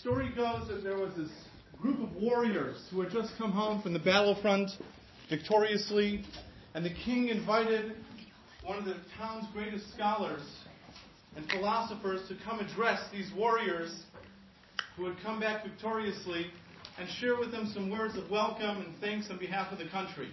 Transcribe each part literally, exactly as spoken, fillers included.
story goes that there was this group of warriors who had just come home from the battlefront victoriously, and the king invited one of the town's greatest scholars and philosophers to come address these warriors who had come back victoriously and share with them some words of welcome and thanks on behalf of the country.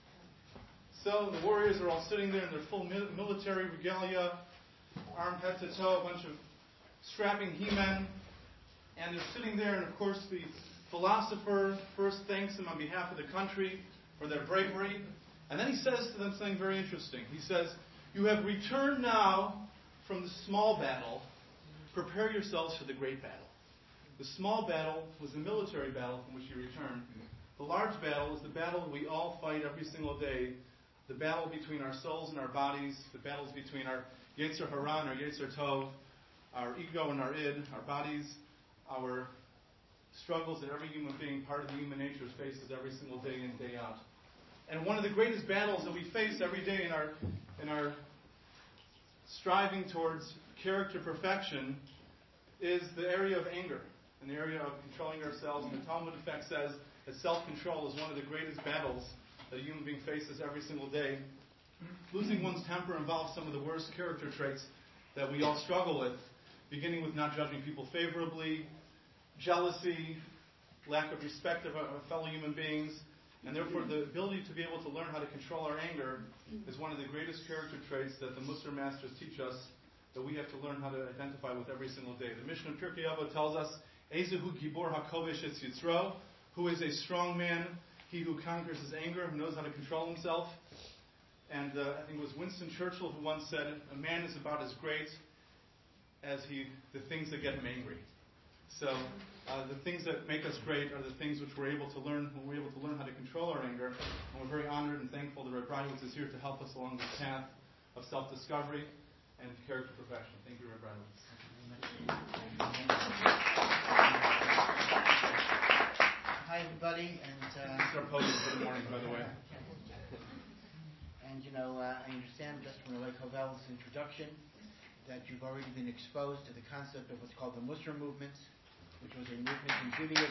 So the warriors are all sitting there in their full military regalia, armed head to toe, a bunch of strapping he-men, and they're sitting there, and of course the philosopher first thanks them on behalf of the country for their bravery, and then he says to them something very interesting. He says, "You have returned now from the small battle. Prepare yourselves for the great battle." The small battle was the military battle from which you returned. The large battle is the battle we all fight every single day, the battle between our souls and our bodies, the battles between our Yetzer Hara and our Yetzer Tov, our ego and our id, our bodies, our struggles that every human being, part of the human nature, faces every single day in, day out. And one of the greatest battles that we face every day in our in our striving towards character perfection is the area of anger, in the area of controlling ourselves. And the Talmud, in fact, says that self-control is one of the greatest battles that a human being faces every single day. Losing one's temper involves some of the worst character traits that we all struggle with, beginning with not judging people favorably, jealousy, lack of respect of our fellow human beings, and therefore the ability to be able to learn how to control our anger is one of the greatest character traits that the Musar masters teach us that we have to learn how to identify with every single day. The Mishnah in Pirkei Avot tells us, Ezehu Gibor HaKovesh Es Yitzro, who is a strong man, he who conquers his anger, who knows how to control himself. And uh, I think it was Winston Churchill who once said, a man is about as great as he the things that get him angry. So uh, the things that make us great are the things which we're able to learn when we're able to learn how to control our anger. And we're very honored and thankful that Reb Bradowitz is here to help us along this path of self-discovery and character perfection. Thank you, Reb Bradowitz. Hi, everybody, and uh, this is our podium for the morning, by the way. And you know, uh, I understand just from Rabbi Kovel's introduction that you've already been exposed to the concept of what's called the Musar movement, which was a movement in Judaism,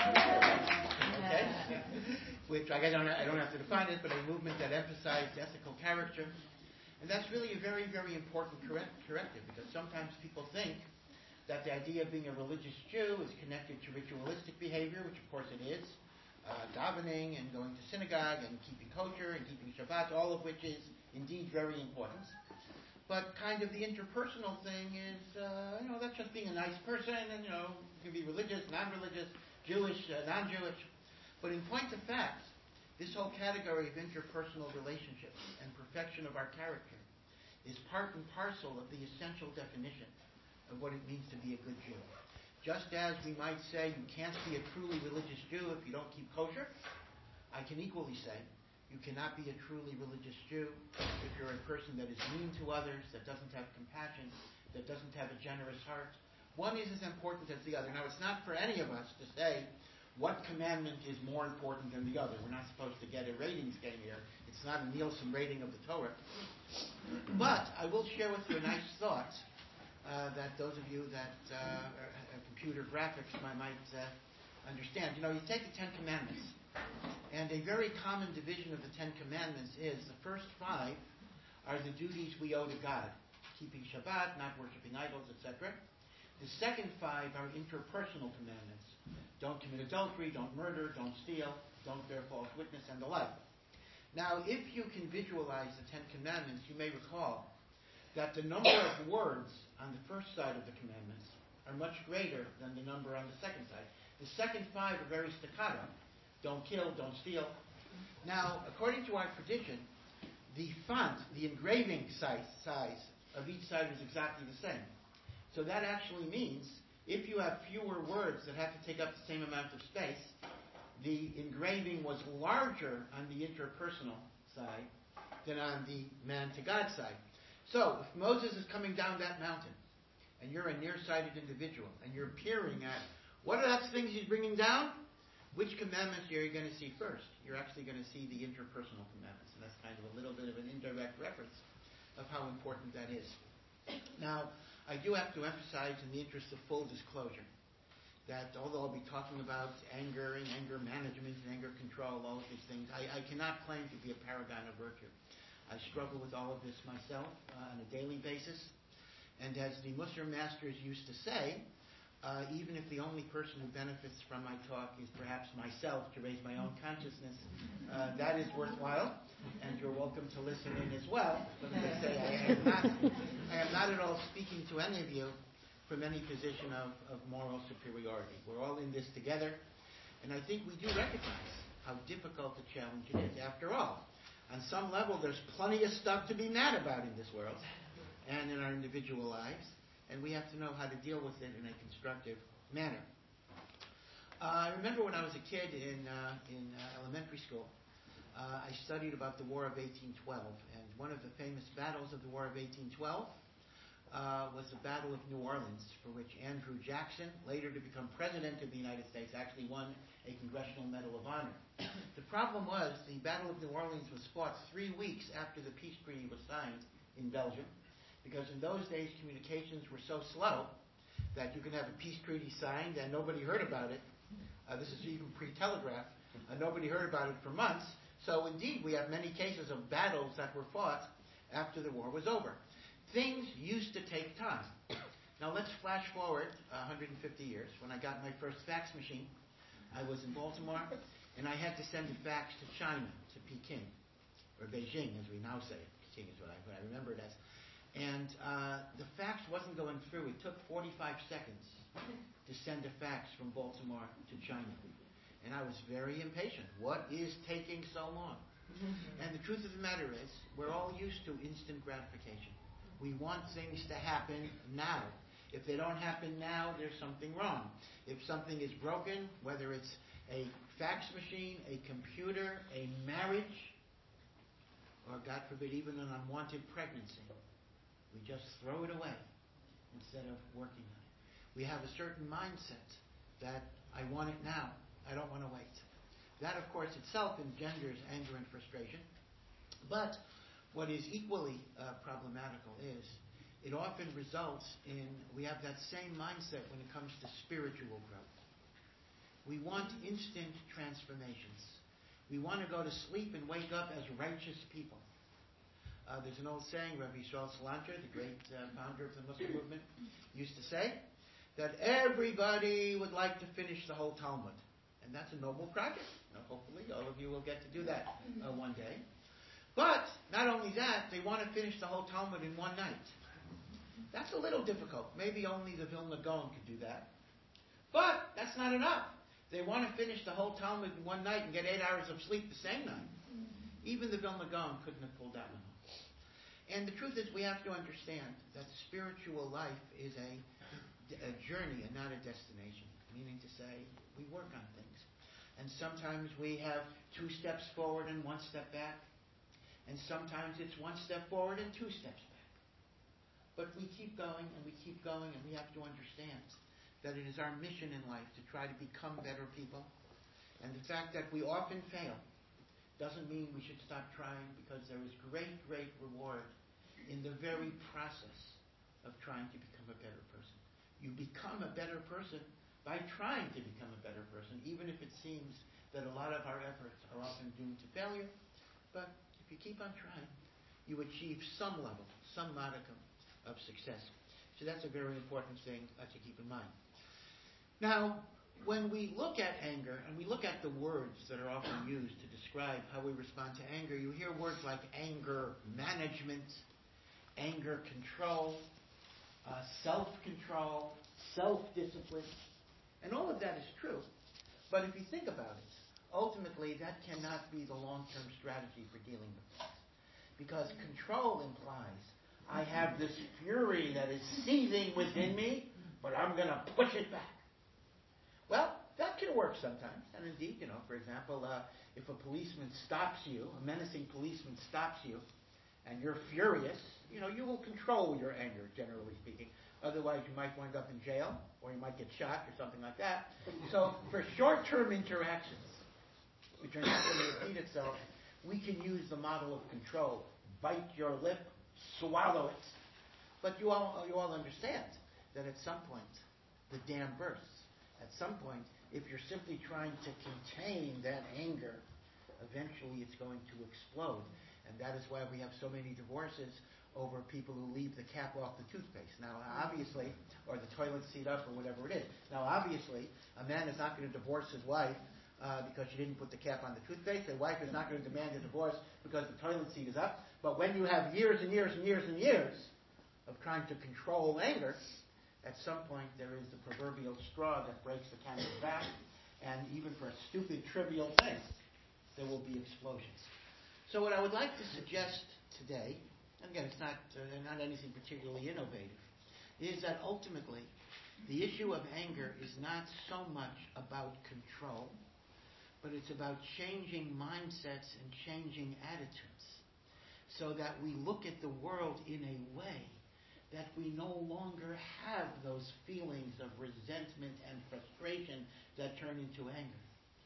okay? Which I don't, I don't have to define it, but a movement that emphasized ethical character. And that's really a very, very important correct, corrective, because sometimes people think that the idea of being a religious Jew is connected to ritualistic behavior, which of course it is, uh, davening and going to synagogue and keeping kosher and keeping Shabbat, all of which is indeed very important. But kind of the interpersonal thing is, uh, you know, that's just being a nice person, and, you know, you can be religious, non-religious, Jewish, uh, non-Jewish. But in point of fact, this whole category of interpersonal relationships and perfection of our character is part and parcel of the essential definition of what it means to be a good Jew. Just as we might say you can't be a truly religious Jew if you don't keep kosher, I can equally say you cannot be a truly religious Jew if you're a person that is mean to others, that doesn't have compassion, that doesn't have a generous heart. One is as important as the other. Now, it's not for any of us to say what commandment is more important than the other. We're not supposed to get a ratings game here. It's not a Nielsen rating of the Torah. But I will share with you a nice thought uh, that those of you that uh, are, are computer graphics might, might uh, understand. You know, you take the Ten Commandments, and a very common division of the Ten Commandments is the first five are the duties we owe to God. Keeping Shabbat, not worshiping idols, et cetera. The second five are interpersonal commandments. Don't commit adultery, don't murder, don't steal, don't bear false witness, and the like. Now, if you can visualize the Ten Commandments, you may recall that the number of words on the first side of the commandments are much greater than the number on the second side. The second five are very staccato. Don't kill, don't steal. Now, according to our tradition, the font, the engraving size, size of each side is exactly the same. So that actually means if you have fewer words that have to take up the same amount of space, the engraving was larger on the interpersonal side than on the man to God side. So if Moses is coming down that mountain and you're a nearsighted individual and you're peering at what are those things he's bringing down, which commandments are you going to see first? You're actually going to see the interpersonal commandments. And that's kind of a little bit of an indirect reference of how important that is. Now, I do have to emphasize, in the interest of full disclosure, that although I'll be talking about anger and anger management and anger control, all of these things, I, I cannot claim to be a paragon of virtue. I struggle with all of this myself uh, on a daily basis. And as the Muslim masters used to say, uh, even if the only person who benefits from my talk is perhaps myself to raise my own consciousness, uh, that is worthwhile, and you're welcome to listen in as well. But as I say, I am not, I am not at all speaking to any of you from any position of, of moral superiority. We're all in this together, and I think we do recognize how difficult a challenge it is. After all, on some level, there's plenty of stuff to be mad about in this world and in our individual lives, and we have to know how to deal with it in a constructive manner. Uh, I remember when I was a kid in, uh, in uh, elementary school, uh, I studied about the War of eighteen twelve, and one of the famous battles of the War of eighteen twelve uh, was the Battle of New Orleans, for which Andrew Jackson, later to become President of the United States, actually won a Congressional Medal of Honor. The problem was the Battle of New Orleans was fought three weeks after the peace treaty was signed in Belgium, because in those days communications were so slow that you could have a peace treaty signed and nobody heard about it. Uh, this is even pre-telegraph. Uh, nobody heard about it for months. So indeed, we have many cases of battles that were fought after the war was over. Things used to take time. Now let's flash forward one hundred fifty years. When I got my first fax machine, I was in Baltimore, and I had to send a fax to China, to Peking, or Beijing, as we now say it. Peking is what I, what I remember it as. And uh, the fax wasn't going through. It took forty-five seconds to send a fax from Baltimore to China. And I was very impatient. What is taking so long? And the truth of the matter is, we're all used to instant gratification. We want things to happen now. If they don't happen now, there's something wrong. If something is broken, whether it's a fax machine, a computer, a marriage, or God forbid, even an unwanted pregnancy, we just throw it away instead of working on it. We have a certain mindset that I want it now. I don't want to wait. That, of course, itself engenders anger and frustration. But what is equally uh, problematical is it often results in, we have that same mindset when it comes to spiritual growth. We want instant transformations. We want to go to sleep and wake up as righteous people. Uh, there's an old saying, Rabbi Yisrael Salanter, the great uh, founder of the Muslim movement, used to say that everybody would like to finish the whole Talmud. And that's a noble project. Now, hopefully all of you will get to do that uh, one day. But not only that, they want to finish the whole Talmud in one night. That's a little difficult. Maybe only the Vilna Gaon could do that. But that's not enough. They want to finish the whole Talmud in one night and get eight hours of sleep the same night. Even the Vilna Gaon couldn't have pulled that one off. And the truth is, we have to understand that spiritual life is a, a journey and not a destination. Meaning to say, we work on things. And sometimes we have two steps forward and one step back. And sometimes it's one step forward and two steps back. But we keep going and we keep going, and we have to understand that it is our mission in life to try to become better people. And the fact that we often fail doesn't mean we should stop trying, because there is great, great reward in the very process of trying to become a better person. You become a better person by trying to become a better person, even if it seems that a lot of our efforts are often doomed to failure. But if you keep on trying, you achieve some level, some modicum of success. So that's a very important thing uh, to keep in mind. Now, when we look at anger, and we look at the words that are often used to describe how we respond to anger, you hear words like anger management, anger control, uh, self-control, self-discipline. And all of that is true. But if you think about it, ultimately that cannot be the long-term strategy for dealing with this. Because control implies I have this fury that is seething within me, but I'm going to push it back. Well, that can work sometimes. And indeed, you know, for example, uh, if a policeman stops you, a menacing policeman stops you, and you're furious, you know, you will control your anger, generally speaking. Otherwise, you might wind up in jail, or you might get shot, or something like that. So, for short-term interactions, which are not going to repeat itself, we can use the model of control. Bite your lip, swallow it. But you all, you all understand that at some point, the dam bursts. At some point, if you're simply trying to contain that anger, eventually it's going to explode. And that is why we have so many divorces over people who leave the cap off the toothpaste. Now, obviously, or the toilet seat up, or whatever it is. Now, obviously, a man is not going to divorce his wife uh, because she didn't put the cap on the toothpaste. A wife is not going to demand a divorce because the toilet seat is up. But when you have years and years and years and years of trying to control anger, at some point there is the proverbial straw that breaks the camel's back, and even for a stupid, trivial thing, there will be explosions. So what I would like to suggest today, and again, it's not uh, not anything particularly innovative, is that ultimately the issue of anger is not so much about control, but it's about changing mindsets and changing attitudes so that we look at the world in a way that we no longer have those feelings of resentment and frustration that turn into anger.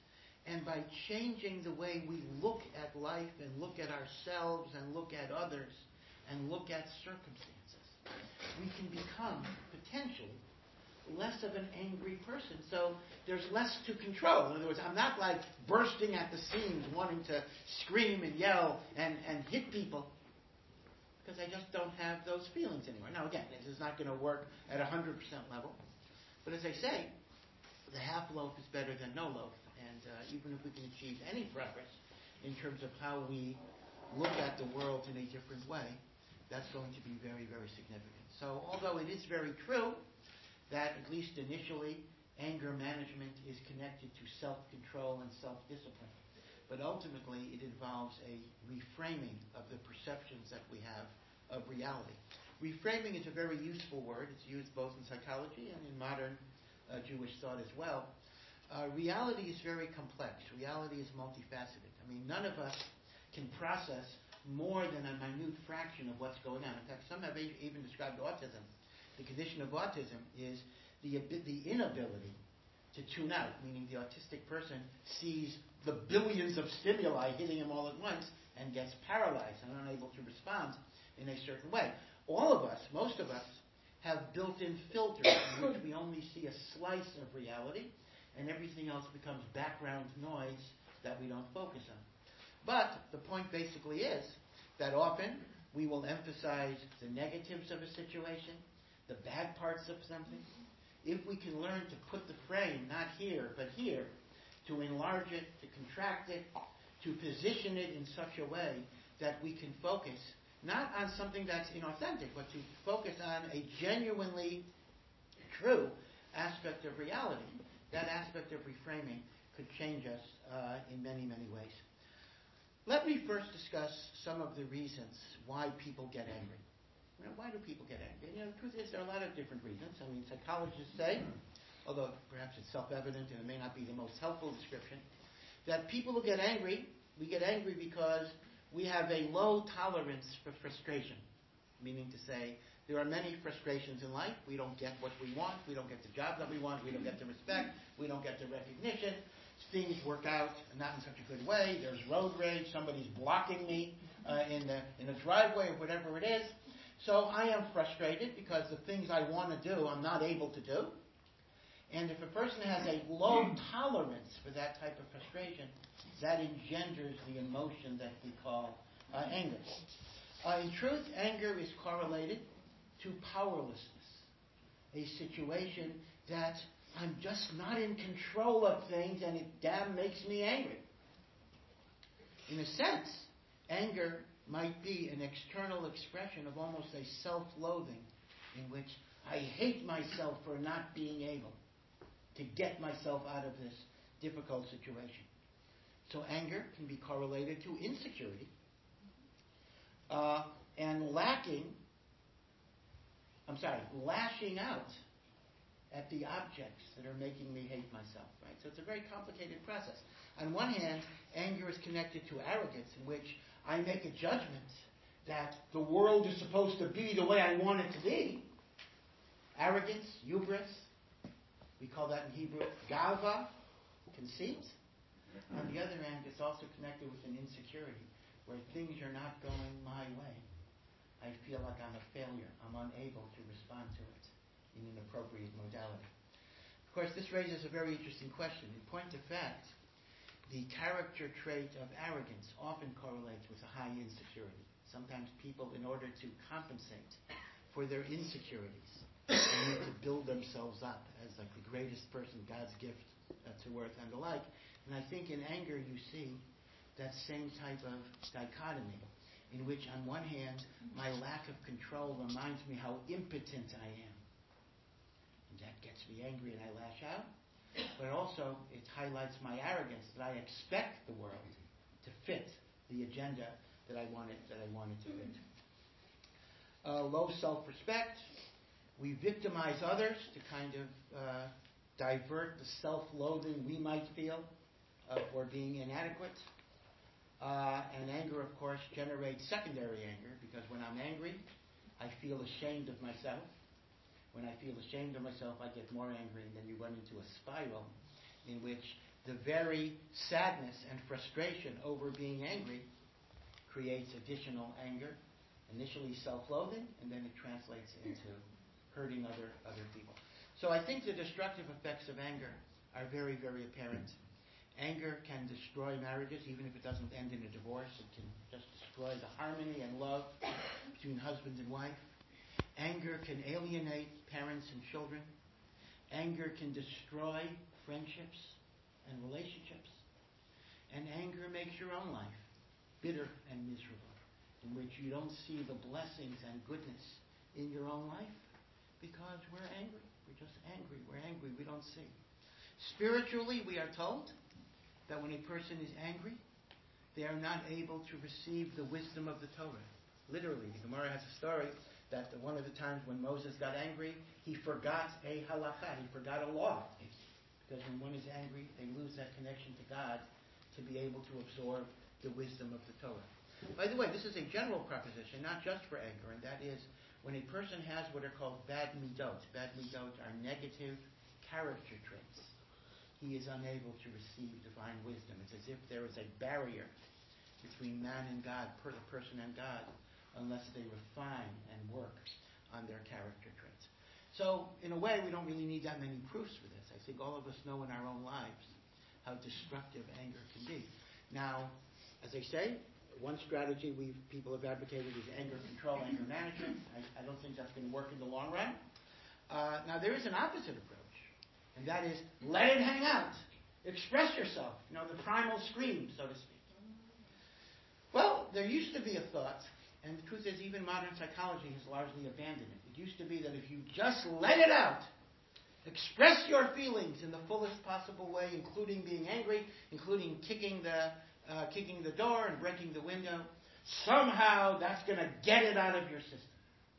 And by changing the way we look at life and look at ourselves and look at others and look at circumstances, we can become, potentially, less of an angry person. So there's less to control. In other words, I'm not like bursting at the seams, wanting to scream and yell and, and hit people, because I just don't have those feelings anymore. Now, again, this is not going to work at a one hundred percent level. But as I say, the half loaf is better than no loaf. And uh, even if we can achieve any progress in terms of how we look at the world in a different way, that's going to be very, very significant. So although it is very true that, at least initially, anger management is connected to self-control and self-discipline, but ultimately it involves a reframing of the perceptions that we have of reality. Reframing is a very useful word. It's used both in psychology and in modern uh, Jewish thought as well. Uh, reality is very complex. Reality is multifaceted. I mean, none of us can process more than a minute fraction of what's going on. In fact, some have even described autism. The condition of autism is the, the inability to tune out, meaning the autistic person sees the billions of stimuli hitting him all at once and gets paralyzed and unable to respond in a certain way. All of us, most of us, have built-in filters in which we only see a slice of reality, and everything else becomes background noise that we don't focus on. But the point basically is that often we will emphasize the negatives of a situation, the bad parts of something. If we can learn to put the frame not here but here, to enlarge it, to contract it, to position it in such a way that we can focus not on something that's inauthentic, but to focus on a genuinely true aspect of reality, that aspect of reframing could change us uh, in many, many ways. Let me first discuss some of the reasons why people get angry. You know, why do people get angry? You know, the truth is there are a lot of different reasons. I mean, psychologists say, although perhaps it's self-evident and it may not be the most helpful description, that people who get angry, we get angry because we have a low tolerance for frustration. Meaning to say, there are many frustrations in life. We don't get what we want. We don't get the job that we want. We don't get the respect. We don't get the recognition. Things work out not in such a good way. There's road rage. Somebody's blocking me uh, in the in the driveway or whatever it is. So I am frustrated because the things I want to do, I'm not able to do. And if a person has a low tolerance for that type of frustration, that engenders the emotion that we call uh, anger. Uh, in truth, anger is correlated to powerlessness, a situation that I'm just not in control of things and it damn makes me angry. In a sense, anger might be an external expression of almost a self-loathing in which I hate myself for not being able to get myself out of this difficult situation. So anger can be correlated to insecurity uh, and lacking, I'm sorry, lashing out at the objects that are making me hate myself, right? So it's a very complicated process. On one hand, anger is connected to arrogance, in which I make a judgment that the world is supposed to be the way I want it to be. Arrogance, hubris, we call that in Hebrew gava, conceit. On the other hand, it's also connected with an insecurity, where things are not going my way. I feel like I'm a failure. I'm unable to respond to it in an appropriate modality. Of course, this raises a very interesting question. In point of fact, the character trait of arrogance often correlates with a high insecurity. Sometimes people, in order to compensate for their insecurities, they need to build themselves up as like the greatest person, God's gift uh, to earth and the like. And I think in anger you see that same type of dichotomy, in which on one hand, my lack of control reminds me how impotent I am. And that gets me angry and I lash out. But also, it highlights my arrogance that I expect the world to fit the agenda that I want it, that I want it to fit. Uh, low self-respect. We victimize others to kind of uh, divert the self-loathing we might feel uh, for being inadequate. Uh, and anger, of course, generates secondary anger, because when I'm angry, I feel ashamed of myself. When I feel ashamed of myself, I get more angry, and then you run into a spiral in which the very sadness and frustration over being angry creates additional anger, initially self-loathing, and then it translates into hurting other, other people. So I think the destructive effects of anger are very, very apparent. Anger can destroy marriages, even if it doesn't end in a divorce. It can just destroy the harmony and love between husband and wife. Anger can alienate parents and children. Anger can destroy friendships and relationships. And anger makes your own life bitter and miserable, in which you don't see the blessings and goodness in your own life because we're angry. We're just angry. We're angry. We don't see. Spiritually, we are told that when a person is angry, they are not able to receive the wisdom of the Torah. Literally, the Gemara has a story that the, one of the times when Moses got angry, he forgot a halakha, he forgot a law. Because when one is angry, they lose that connection to God to be able to absorb the wisdom of the Torah. By the way, this is a general proposition, not just for anger, and that is when a person has what are called bad midot. Bad midot are negative character traits. He is unable to receive divine wisdom. It's as if there is a barrier between man and God, per the person and God, unless they refine and work on their character traits. So, in a way, we don't really need that many proofs for this. I think all of us know in our own lives how destructive anger can be. Now, as I say, one strategy we people have advocated is anger control, anger management. I, I don't think that's going to work in the long run. Uh, now, there is an opposite approach, and that is let it hang out. Express yourself. You know, the primal scream, so to speak. Well, there used to be a thought, and the truth is even modern psychology has largely abandoned it. It used to be that if you just let it out, express your feelings in the fullest possible way, including being angry, including kicking the uh, kicking the door and breaking the window, somehow that's going to get it out of your system.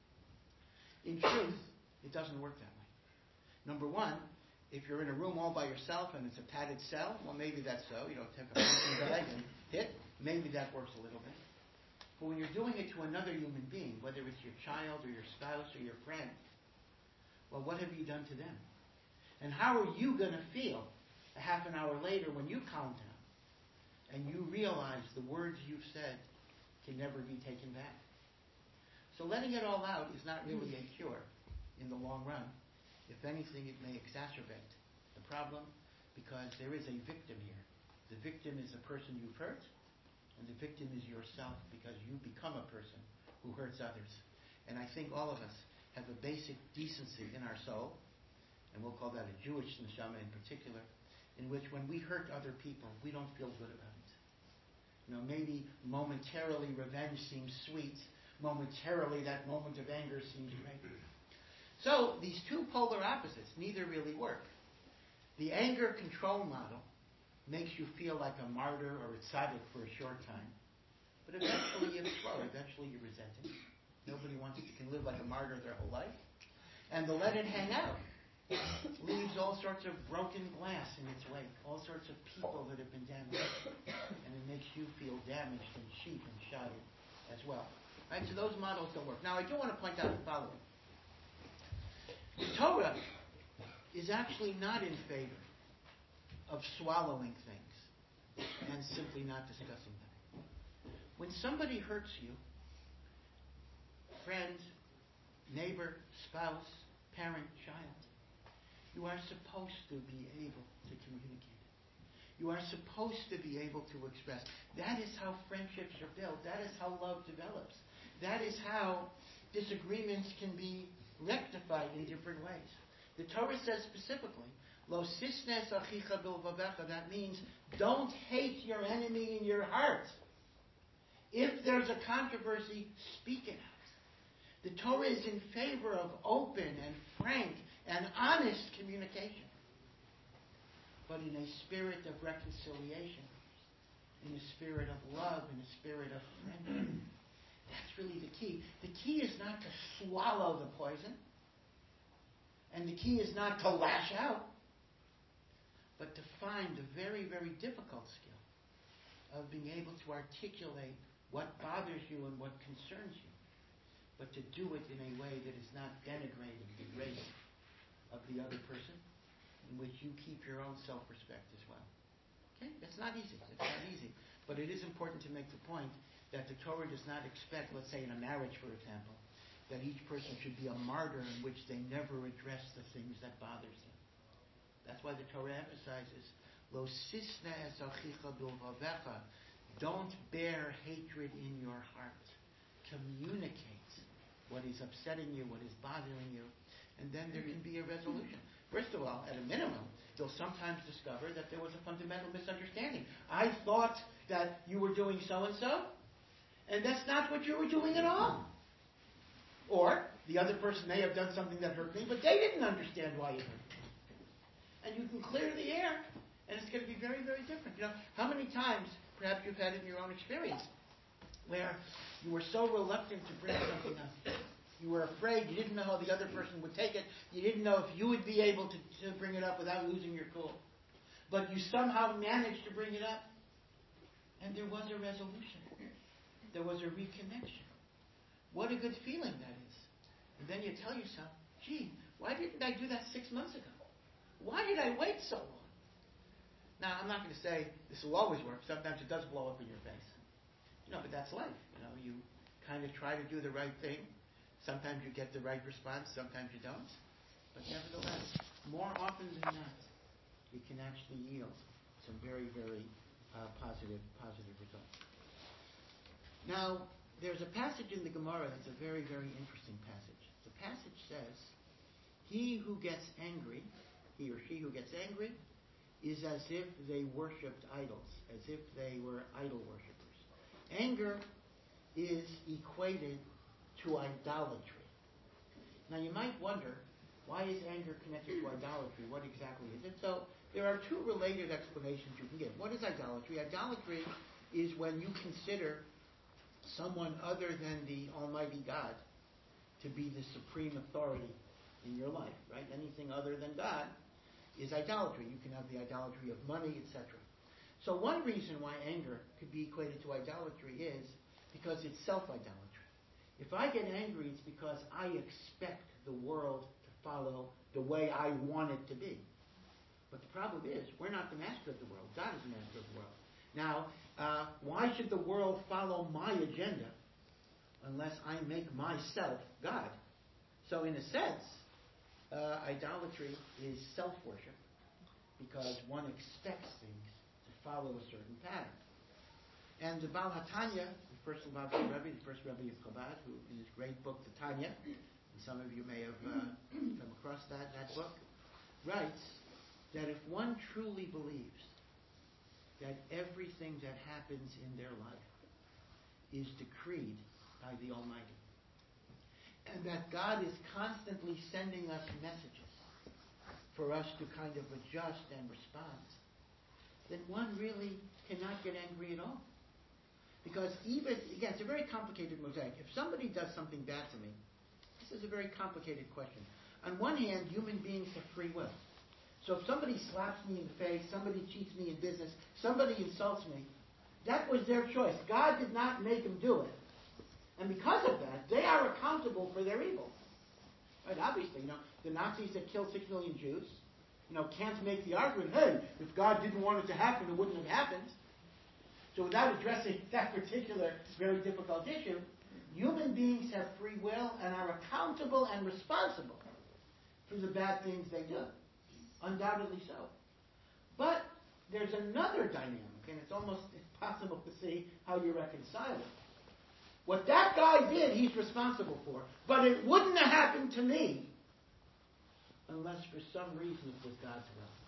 In truth, it doesn't work that way. Number one, if you're in a room all by yourself and it's a padded cell, well, maybe that's so. You know, take a punching bag and hit. Maybe that works a little bit. But when you're doing it to another human being, whether it's your child or your spouse or your friend, well, what have you done to them? And how are you going to feel a half an hour later when you calm down and you realize the words you've said can never be taken back? So letting it all out is not really a cure in the long run. If anything, it may exacerbate the problem because there is a victim here. The victim is the person you've hurt, and the victim is yourself because you become a person who hurts others. And I think all of us have a basic decency in our soul, and we'll call that a Jewish neshama in particular, in which when we hurt other people, we don't feel good about it. You know, maybe momentarily revenge seems sweet, momentarily that moment of anger seems great. So these two polar opposites, neither really work. The anger control model makes you feel like a martyr or a tzaddik for a short time, but eventually you explode. Eventually you resent it. Nobody wants it. You can live like a martyr their whole life. And the let it hang out leaves all sorts of broken glass in its wake, all sorts of people that have been damaged, and it makes you feel damaged and cheap and shoddy as well. Right? So those models don't work. Now I do want to point out the following. The Torah is actually not in favor of swallowing things and simply not discussing them. When somebody hurts you, friend, neighbor, spouse, parent, child, You are supposed to be able to communicate it. You are supposed to be able to express. That is how friendships are built. That is how love develops. That is how disagreements can be rectified in different ways. The Torah says specifically, Lo sisnes achicha bilvavecha. That means don't hate your enemy in your heart. If there's a controversy, speak it out. The Torah is in favor of open and frank and honest communication, but in a spirit of reconciliation, in a spirit of love, in a spirit of friendship. That's really the key. The key is not to swallow the poison, and the key is not to lash out, but to find the very, very difficult skill of being able to articulate what bothers you and what concerns you, but to do it in a way that is not denigrating, degrading of the other person, in which you keep your own self-respect as well. Okay? It's not easy. It's not easy. But it is important to make the point that the Torah does not expect, let's say in a marriage, for example, that each person should be a martyr in which they never address the things that bothers them. That's why the Torah emphasizes, Lo sisna es achicha bilvavecha. Don't bear hatred in your heart. Communicate what is upsetting you, what is bothering you, and then there can be a resolution. First of all, at a minimum, you'll sometimes discover that there was a fundamental misunderstanding. I thought that you were doing so-and-so, and that's not what you were doing at all. Or, the other person may have done something that hurt me, but they didn't understand why it hurt me. And you can clear the air, and it's going to be very, very different. You know, how many times, perhaps you've had it in your own experience, where you were so reluctant to bring something up. You were afraid. You didn't know how the other person would take it. You didn't know if you would be able to, to bring it up without losing your cool. But you somehow managed to bring it up. And there was a resolution. There was a reconnection. What a good feeling that is. And then you tell yourself, gee, why didn't I do that six months ago? Why did I wait so long? Now, I'm not going to say this will always work. Sometimes it does blow up in your face. No, but that's life. You know, you kind of try to do the right thing. Sometimes you get the right response. Sometimes you don't. But nevertheless, more often than not, it can actually yield some very, very uh, positive, positive results. Now, there's a passage in the Gemara that's a very, very interesting passage. The passage says, "He who gets angry, he or she who gets angry, is as if they worshipped idols, as if they were idol worshippers." Anger is equated to idolatry. Now you might wonder, why is anger connected to idolatry? What exactly is it? So there are two related explanations you can give. What is idolatry? Idolatry is when you consider someone other than the Almighty God to be the supreme authority in your life, right? Anything other than God is idolatry. You can have the idolatry of money, et cetera. So one reason why anger could be equated to idolatry is because it's self-idolatry. If I get angry, it's because I expect the world to follow the way I want it to be. But the problem is, we're not the master of the world. God is the master of the world. Now, uh, why should the world follow my agenda unless I make myself God? So in a sense, uh, idolatry is self-worship because one expects things to follow a certain pattern. And the Baal HaTanya, the first Lubavitcher Rebbe, the first Rebbe of Chabad, who in his great book, the Tanya, and some of you may have uh, come across that, that book, writes that if one truly believes that everything that happens in their life is decreed by the Almighty, and that God is constantly sending us messages for us to kind of adjust and respond, then one really cannot get angry at all. Because even, again, it's a very complicated mosaic. If somebody does something bad to me, this is a very complicated question. On one hand, human beings have free will. So if somebody slaps me in the face, somebody cheats me in business, somebody insults me, that was their choice. God did not make them do it. And because of that, they are accountable for their evil. Right? Obviously, you know, the Nazis that killed six million Jews, you know, can't make the argument, hey, if God didn't want it to happen, it wouldn't have happened. So without addressing that particular very difficult issue, human beings have free will and are accountable and responsible for the bad things they do. Undoubtedly so. But there's another dynamic, and it's almost impossible to see how you reconcile it. What that guy did, he's responsible for. But it wouldn't have happened to me unless for some reason it was God's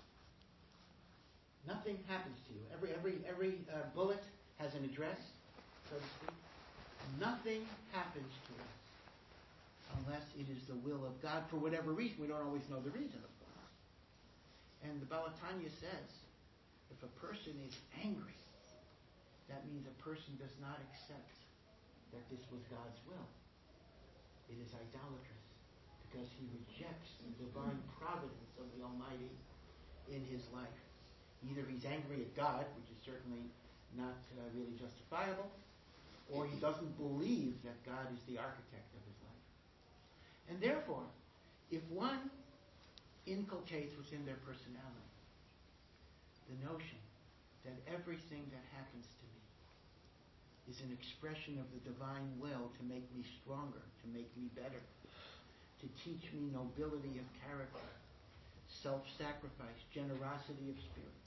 will. Nothing happens to you. Every every every uh, bullet has an address, so to speak. Nothing happens to us unless it is the will of God for whatever reason. We don't always know the reason, of course. And the Baal Tanya says, if a person is angry, that means a person does not accept that this was God's will. It is idolatrous because he rejects the divine providence of the Almighty in his life. Either he's angry at God, which is certainly not uh, really justifiable, or he doesn't believe that God is the architect of his life. And therefore, if one inculcates within their personality the notion that everything that happens to me is an expression of the divine will to make me stronger, to make me better, to teach me nobility of character, self-sacrifice, generosity of spirit,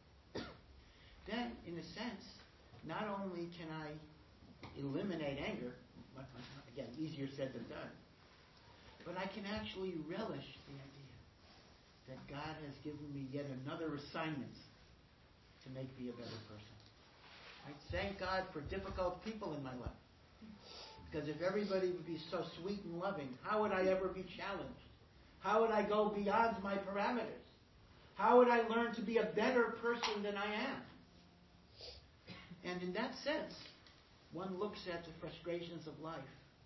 then, in a sense, not only can I eliminate anger, again, easier said than done, but I can actually relish the idea that God has given me yet another assignment to make me a better person. I thank God for difficult people in my life. Because if everybody would be so sweet and loving, how would I ever be challenged? How would I go beyond my parameters? How would I learn to be a better person than I am? And in that sense, one looks at the frustrations of life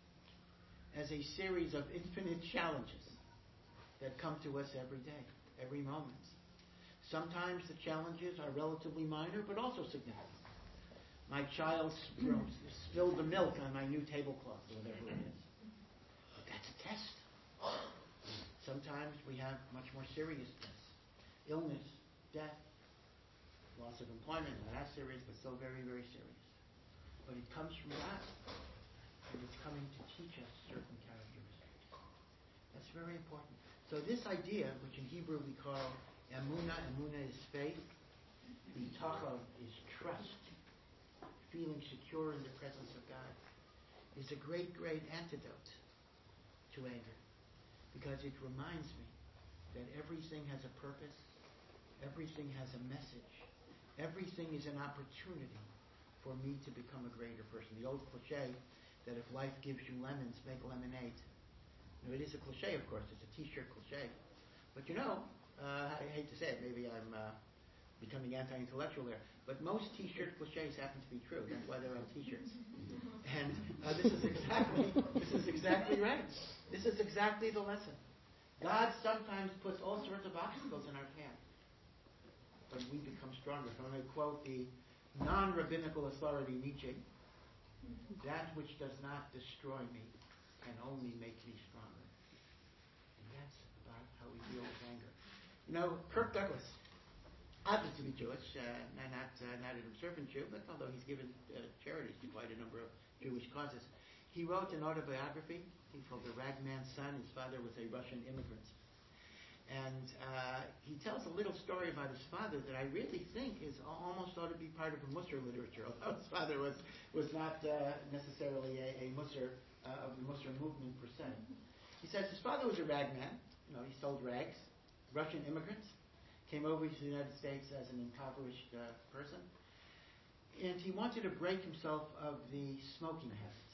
as a series of infinite challenges that come to us every day, every moment. Sometimes the challenges are relatively minor, but also significant. My child you know, spilled the milk on my new tablecloth, or whatever it is. But that's a test. Sometimes we have much more serious tests. Illness, death, loss of employment, not as serious, but still very, very serious. But it comes from God. And it's coming to teach us certain characteristics. That's very important. So this idea, which in Hebrew we call emunah, emunah is faith, bitachon is trust, feeling secure in the presence of God, is a great, great antidote to anger. Because it reminds me that everything has a purpose, everything has a message, everything is an opportunity for me to become a greater person. The old cliche that if life gives you lemons, make lemonade. Now, it is a cliche, of course. It's a T-shirt cliche. But you know, uh, I hate to say it, maybe I'm uh, becoming anti-intellectual there, but most T-shirt cliches happen to be true. That's why they're on T-shirts. And uh, this is exactly this is exactly right. This is exactly the lesson. God sometimes puts all sorts of obstacles in our path, but we become stronger. So I'm going to quote the non-rabbinical authority Nietzsche. That which does not destroy me can only make me stronger. And that's about how we deal with anger. You know, Kirk Douglas happens to be Jewish, uh, not uh, not an observant Jew, but although he's given uh, charities to quite a number of Jewish causes. He wrote an autobiography. He called The Ragman's Son. His father was a Russian immigrant. And uh, he tells a little story about his father that I really think is almost ought to be part of a Musar literature, although his father was, was not uh, necessarily a, a Musar uh, of the Musar movement per se. He says his father was a ragman. You know, he sold rags. Russian immigrant. Came over to the United States as an impoverished uh, person. And he wanted to break himself of the smoking habit.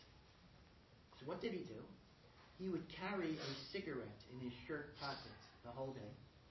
So what did he do? He would carry a cigarette in his shirt pocket the whole day.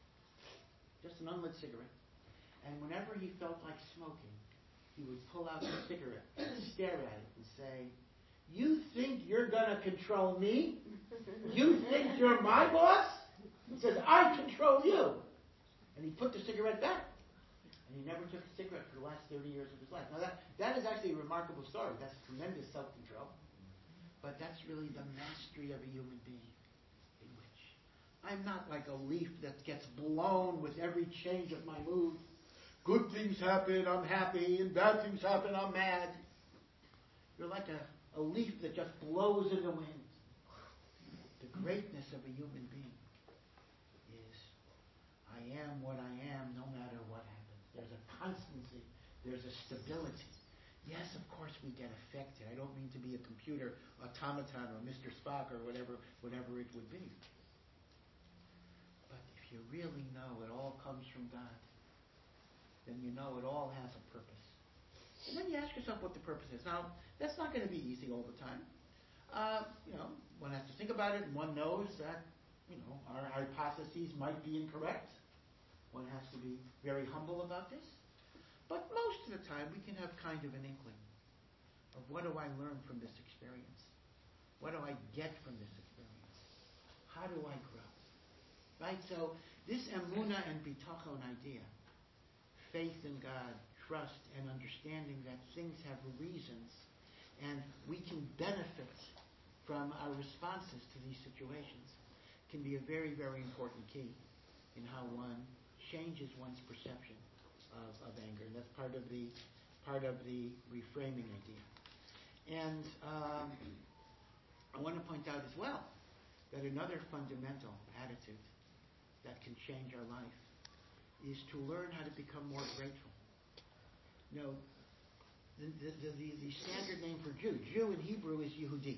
Just an unlit cigarette. And whenever he felt like smoking, he would pull out the cigarette and stare at it and say, "You think you're going to control me? You think you're my boss?" He says, "I control you." And he put the cigarette back. And he never took a cigarette for the last thirty years of his life. Now that, that is actually a remarkable story. That's tremendous self-control. But that's really the mastery of a human being, in which I'm not like a leaf that gets blown with every change of my mood. Good things happen, I'm happy, and bad things happen, I'm mad. You're like a, a leaf that just blows in the wind. The greatness of a human being is, I am what I am no matter what happens. There's a constancy. There's a stability. Yes, of course we get affected. I don't mean to be a computer automaton or Mister Spock or whatever, whatever it would be. But if you really know it all comes from God, then you know it all has a purpose. And then you ask yourself what the purpose is. Now, that's not going to be easy all the time. Uh, you know, one has to think about it, and one knows that, you know, our hypotheses might be incorrect. One has to be very humble about this. But most of the time, we can have kind of an inkling of what do I learn from this experience? What do I get from this experience? How do I grow? Right? So this emunah and bitachon idea, faith in God, trust, and understanding that things have reasons, and we can benefit from our responses to these situations, can be a very, very important key in how one changes one's perception Of, of anger, and that's part of the part of the reframing idea. And um, I want to point out as well that another fundamental attitude that can change our life is to learn how to become more grateful. You know, the the, the, the standard name for Jew, Jew in Hebrew is Yehudi.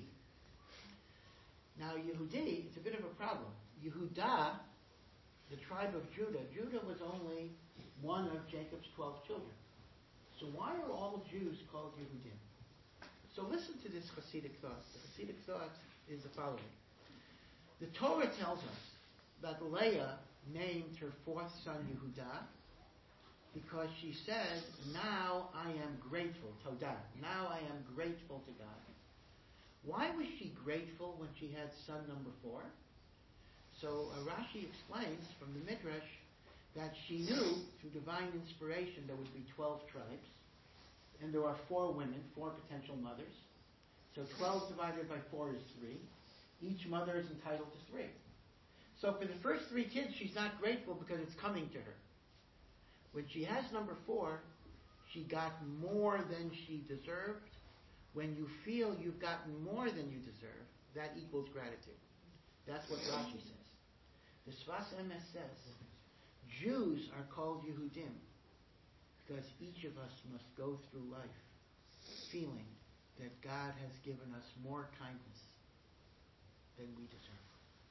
Now, Yehudi, it's a bit of a problem. Yehudah, the tribe of Judah, Judah was only one of Jacob's twelve children. So why are all Jews called Yehudim? So listen to this Hasidic thought. The Hasidic thought is the following. The Torah tells us that Leah named her fourth son Yehudah because she said, now I am grateful, Todah. Now I am grateful to God. Why was she grateful when she had son number four? So uh, Rashi explains from the Midrash that she knew through divine inspiration there would be twelve tribes, and there are four women, four potential mothers. So twelve divided by four is three. Each mother is entitled to three. So for the first three kids, she's not grateful because it's coming to her. When she has number four, she got more than she deserved. When you feel you've gotten more than you deserve, that equals gratitude. That's what Rashi says. The Sfas Emes says, Jews are called Yehudim because each of us must go through life feeling that God has given us more kindness than we deserve.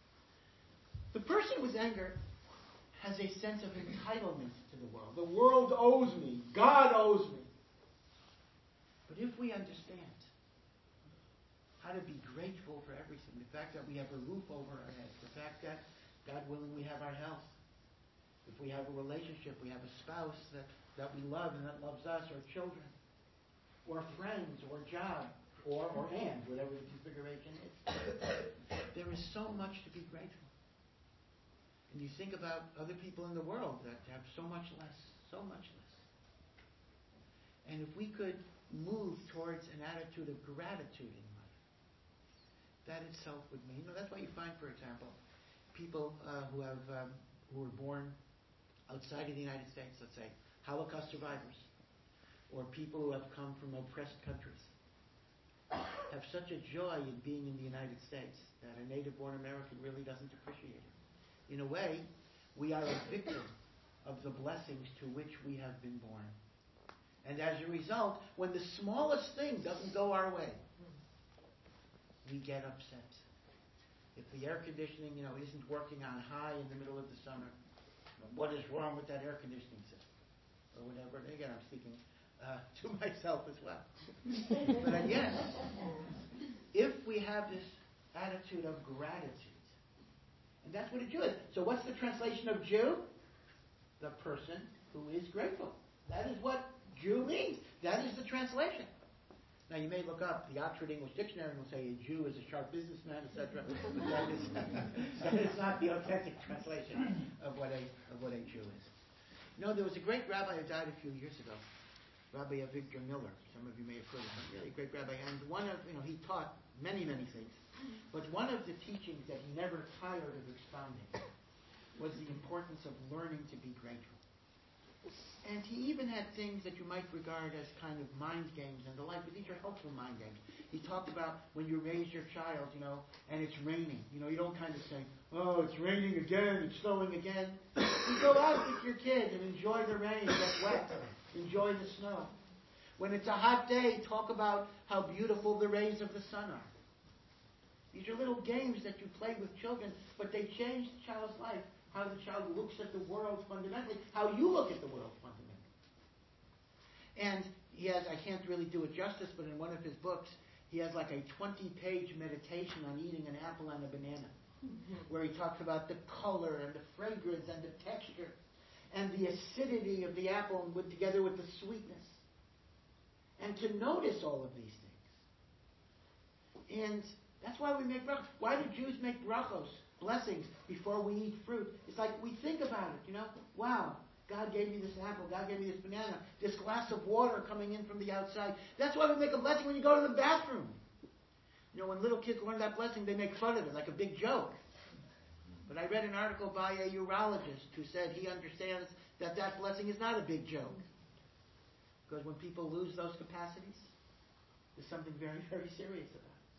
The person with anger has a sense of entitlement to the world. The world owes me. God owes me. But if we understand how to be grateful for everything, the fact that we have a roof over our heads, the fact that, God willing, we have our health, if we have a relationship, we have a spouse that, that we love and that loves us, or children, or friends, or job, or, or and, whatever the configuration is. There is so much to be grateful. And you think about other people in the world that have so much less, so much less. And if we could move towards an attitude of gratitude in life, that itself would mean, you know, that's why you find, for example, people uh, who have um, who were born outside of the United States, let's say, Holocaust survivors, or people who have come from oppressed countries, have such a joy in being in the United States that a native-born American really doesn't appreciate it. In a way, we are a victim of the blessings to which we have been born. And as a result, when the smallest thing doesn't go our way, we get upset. If the air conditioning, you know, isn't working on high in the middle of the summer, what is wrong with that air conditioning system? Or whatever. And again, I'm speaking uh, to myself as well. But again, if we have this attitude of gratitude, and that's what a Jew is. So what's the translation of Jew? The person who is grateful. That is what Jew means. That is the translation. Now, you may look up the Oxford English Dictionary and will say a Jew is a sharp businessman, et cetera. But that is, that is not the authentic translation of what a of what a Jew is. You know, there was a great rabbi who died a few years ago, Rabbi Avigdor Miller. Some of you may have heard of him. Really great rabbi. And one of, you know, he taught many, many things. But one of the teachings that he never tired of expounding was the importance of learning to be grateful. And he even had things that you might regard as kind of mind games and the like, but these are helpful mind games. He talked about when you raise your child, you know, and it's raining. You know, you don't kind of say, Oh, it's raining again, it's snowing again. You go out with your kid and enjoy the rain, get wet, enjoy the snow. When it's a hot day, talk about how beautiful the rays of the sun are. These are little games that you play with children, but they change the child's life, how the child looks at the world fundamentally, how you look at the world fundamentally. And he has, I can't really do it justice, but in one of his books, he has like a twenty-page meditation on eating an apple and a banana, where he talks about the color and the fragrance and the texture and the acidity of the apple with, together with the sweetness. And to notice all of these things. And that's why we make brachos. Why do Jews make brachos, blessings, before we eat fruit? It's like we think about it, you know. Wow, God gave me this apple. God gave me this banana. This glass of water coming in from the outside. That's why we make a blessing when you go to the bathroom. You know, when little kids learn that blessing, they make fun of it like a big joke. But I read an article by a urologist who said he understands that that blessing is not a big joke. Because when people lose those capacities, there's something very, very serious about it.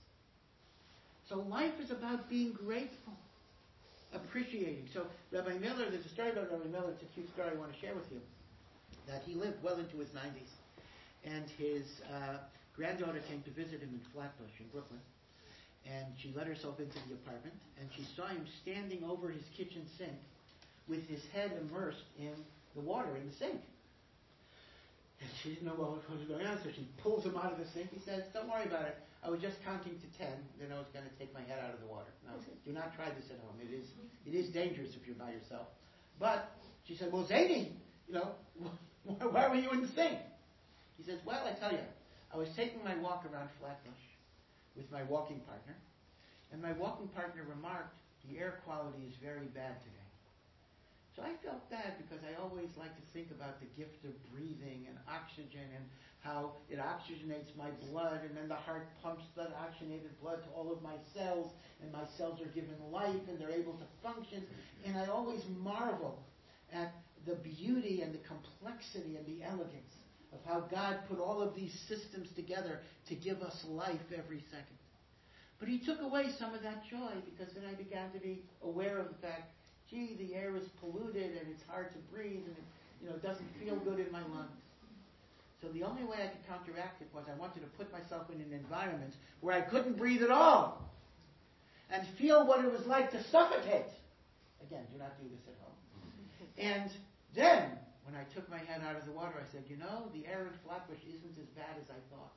So life is about being grateful, appreciating. So Rabbi Miller, there's a story about Rabbi Miller, it's a cute story I want to share with you, that he lived well into his nineties. And his uh, granddaughter came to visit him in Flatbush in Brooklyn. And she let herself into the apartment, and she saw him standing over his kitchen sink with his head immersed in the water in the sink. And she didn't know what was going on, so she pulls him out of the sink. He says, "Don't worry about it. I was just counting to ten, then I was going to take my head out of the water. Now, do not try this at home. It is it is dangerous if you're by yourself." But she said, "Well, Zadie, you know, why were you in the sink?" He says, "Well, I tell you, I was taking my walk around Flatbush with my walking partner, and my walking partner remarked, the air quality is very bad today. So I felt bad because I always like to think about the gift of breathing and oxygen and how it oxygenates my blood, and then the heart pumps that oxygenated blood to all of my cells, and my cells are given life and they're able to function. And I always marvel at the beauty and the complexity and the elegance of how God put all of these systems together to give us life every second. But he took away some of that joy because then I began to be aware of the fact, gee, the air is polluted and it's hard to breathe and it, you know, it doesn't feel good in my lungs. So the only way I could counteract it was I wanted to put myself in an environment where I couldn't breathe at all and feel what it was like to suffocate. Again, do not do this at home. And then, when I took my head out of the water, I said, you know, the air in Flatbush isn't as bad as I thought.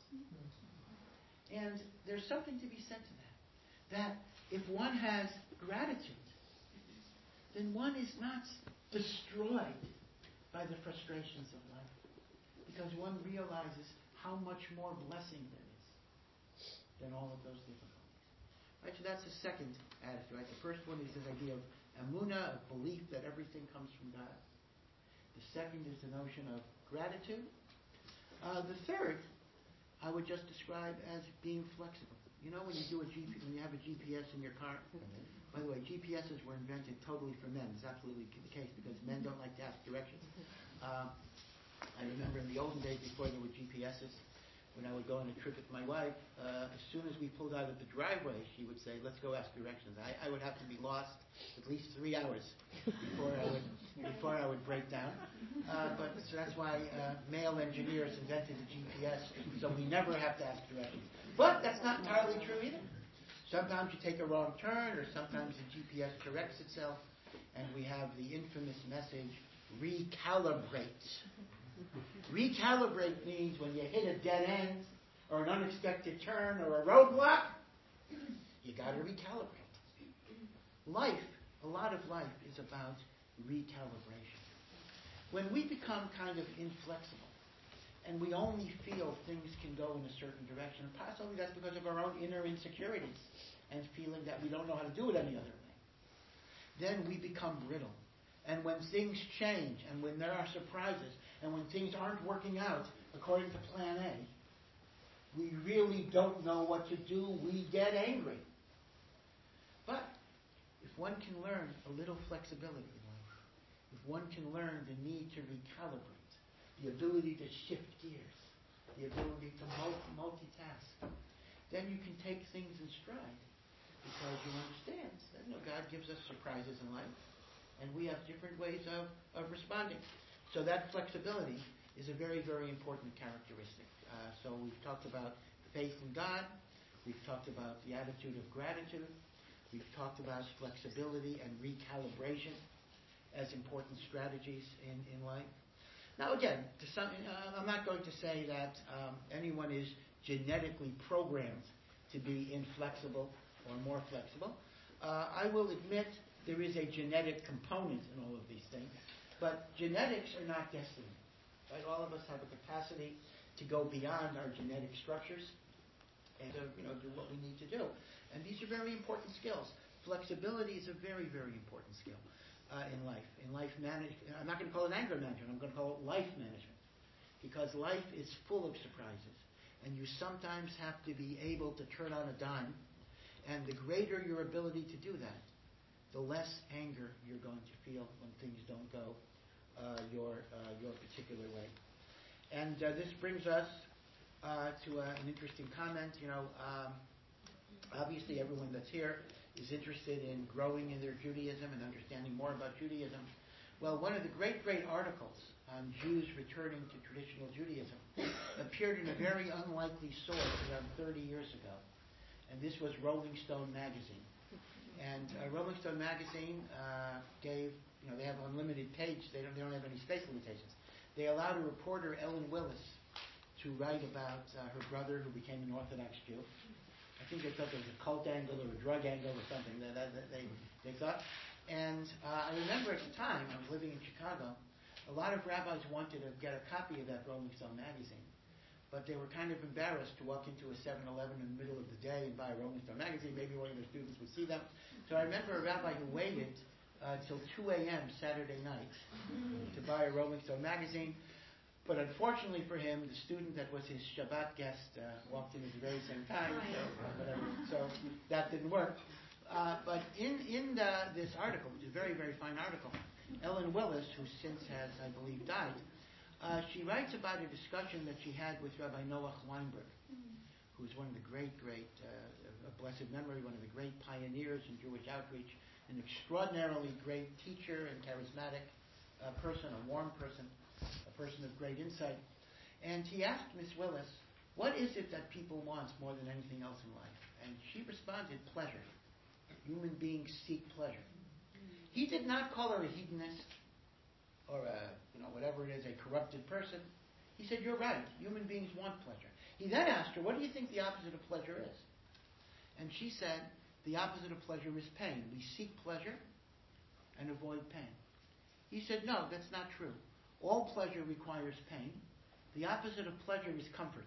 And there's something to be said to that. That if one has gratitude, then one is not destroyed by the frustrations of life. Because one realizes how much more blessing there is than all of those difficulties. Right? So that's the second attitude. Right? The first one is this idea of emunah, of belief that everything comes from God. The second is the notion of gratitude. Uh, the third, I would just describe as being flexible. You know, when you do a G P, when you have a G P S in your car. By the way, G P Ses were invented totally for men. It's absolutely the case because men don't like to ask directions. Uh, I remember in the olden days before there were G P Ses, when I would go on a trip with my wife, uh, as soon as we pulled out of the driveway, she would say, "Let's go ask directions." I, I would have to be lost at least three hours before I would before I would break down. Uh, but so that's why uh, male engineers invented the G P S, so we never have to ask directions. But that's not entirely true either. Sometimes you take a wrong turn, or sometimes the G P S corrects itself, and we have the infamous message, recalibrate. Recalibrate means when you hit a dead end, or an unexpected turn, or a roadblock, you got to recalibrate. Life, a lot of life is about recalibration. When we become kind of inflexible, and we only feel things can go in a certain direction, possibly that's because of our own inner insecurities, and feeling that we don't know how to do it any other way, then we become brittle. And when things change, and when there are surprises, and when things aren't working out according to plan A, we really don't know what to do. We get angry. But if one can learn a little flexibility in life, if one can learn the need to recalibrate, the ability to shift gears, the ability to multi- multitask, then you can take things in stride. because you understand that you know, God gives us surprises in life, and we have different ways of, of responding. So that flexibility is a very, very important characteristic. Uh, so we've talked about faith in God. We've talked about the attitude of gratitude. We've talked about flexibility and recalibration as important strategies in, in life. Now again, to some, uh, I'm not going to say that um, anyone is genetically programmed to be inflexible or more flexible. Uh, I will admit there is a genetic component in all of these things, but genetics are not destiny. Right? All of us have a capacity to go beyond our genetic structures and to, you know, do what we need to do. And these are very important skills. Flexibility is a very, very important skill uh, in life. In life management, I'm not going to call it anger management. I'm going to call it life management, because life is full of surprises, and you sometimes have to be able to turn on a dime. And the greater your ability to do that, the less anger you're going to feel when things don't go uh, your uh, your particular way. And uh, this brings us uh, to uh, an interesting comment. You know, um, obviously everyone that's here is interested in growing in their Judaism and understanding more about Judaism. Well, one of the great, great articles on Jews returning to traditional Judaism appeared in a very unlikely source around thirty years ago. And this was Rolling Stone magazine. And uh, Rolling Stone magazine uh, gave, you know, they have unlimited page. They don't, they don't have any space limitations. They allowed a reporter, Ellen Willis, to write about uh, her brother who became an Orthodox Jew. I think they thought there was a cult angle or a drug angle or something that, that, that they, they thought. And uh, I remember at the time, I was living in Chicago, a lot of rabbis wanted to get a copy of that Rolling Stone magazine. But they were kind of embarrassed to walk into a seven eleven in the middle of the day and buy a Rolling Stone magazine. Maybe one of their students would see them. So I remember a rabbi who waited uh, till two a.m. Saturday night to buy a Rolling Stone magazine. But unfortunately for him, the student that was his Shabbat guest uh, walked in at the very same time. So, uh, whatever. So that didn't work. Uh, but in, in the, this article, which is a very, very fine article, Ellen Willis, who since has, I believe, died, Uh, she writes about a discussion that she had with Rabbi Noach Weinberg, who's one of the great, great, uh, of blessed memory, one of the great pioneers in Jewish outreach, an extraordinarily great teacher and charismatic uh, person, a warm person, a person of great insight. And he asked Miss Willis, what is it that people want more than anything else in life? And she responded, pleasure. Human beings seek pleasure. He did not call her a hedonist, or a, you know, whatever it is, a corrupted person. He said, you're right. Human beings want pleasure. He then asked her, what do you think the opposite of pleasure is? And she said, the opposite of pleasure is pain. We seek pleasure and avoid pain. He said, no, that's not true. All pleasure requires pain. The opposite of pleasure is comfort.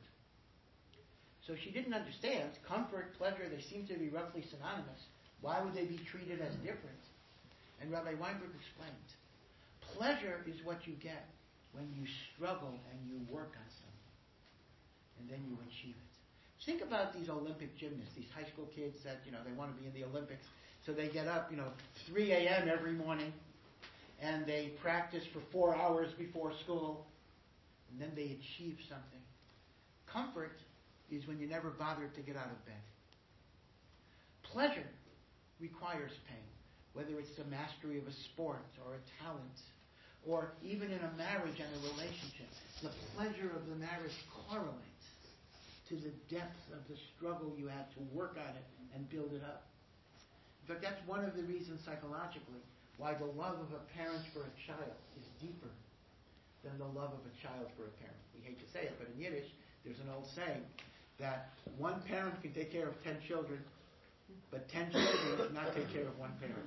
So she didn't understand. Comfort, pleasure, they seem to be roughly synonymous. Why would they be treated as different? And Rabbi Weinberg explained, pleasure is what you get when you struggle and you work on something, and then you achieve it. Think about these Olympic gymnasts, these high school kids that, you know, they want to be in the Olympics, so they get up, you know, three a.m. every morning, and they practice for four hours before school, and then they achieve something. Comfort is when you never bothered to get out of bed. Pleasure requires pain, whether it's the mastery of a sport or a talent, or even in a marriage and a relationship. The pleasure of the marriage correlates to the depth of the struggle you had to work on it and build it up. In fact, that's one of the reasons psychologically why the love of a parent for a child is deeper than the love of a child for a parent. We hate to say it, but in Yiddish, there's an old saying that one parent can take care of ten children, but ten children cannot take care of one parent.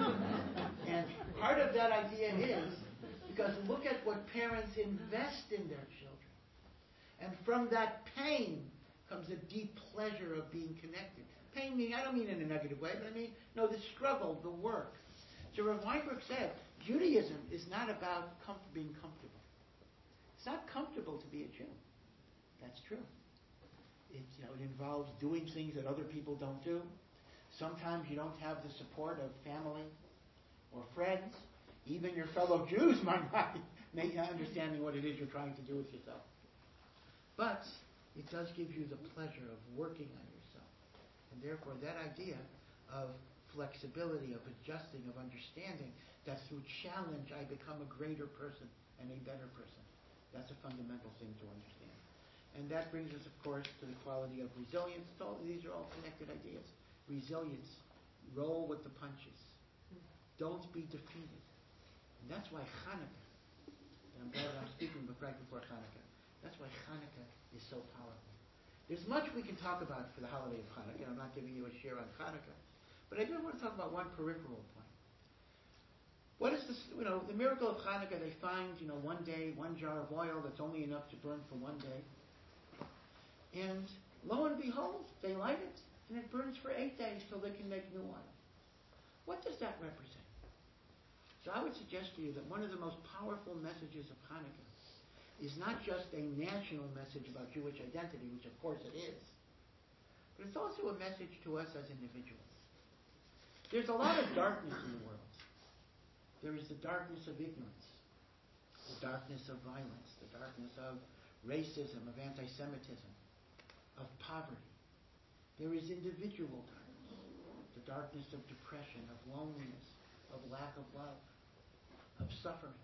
And part of that idea is because look at what parents invest in their children. And from that pain comes a deep pleasure of being connected. Pain meaning, I don't mean in a negative way, but I mean, no, the struggle, the work. So Rav Weinberg said, Judaism is not about com- being comfortable. It's not comfortable to be a Jew. That's true. It, you know, it involves doing things that other people don't do. Sometimes you don't have the support of family or friends. Even your fellow Jews might not be understanding what it is you're trying to do with yourself. But it does give you the pleasure of working on yourself. And therefore, that idea of flexibility, of adjusting, of understanding, that through challenge I become a greater person and a better person. That's a fundamental thing to understand. And that brings us, of course, to the quality of resilience. All, these are all connected ideas. Resilience. Roll with the punches. Don't be defeated. And that's why Hanukkah, and I'm glad I'm speaking right before Hanukkah, that's why Hanukkah is so powerful. There's much we can talk about for the holiday of Hanukkah. I'm not giving you a share on Hanukkah. But I do want to talk about one peripheral point. What is this, you know, the miracle of Hanukkah, they find, you know, one day, one jar of oil that's only enough to burn for one day. And lo and behold, they light it, and it burns for eight days till they can make new oil. What does that represent? So I would suggest to you that one of the most powerful messages of Hanukkah is not just a national message about Jewish identity, which of course it is, but it's also a message to us as individuals. There's a lot of darkness in the world. There is the darkness of ignorance, the darkness of violence, the darkness of racism, of anti-Semitism, of poverty. There is individual darkness, the darkness of depression, of loneliness, of lack of love, of suffering.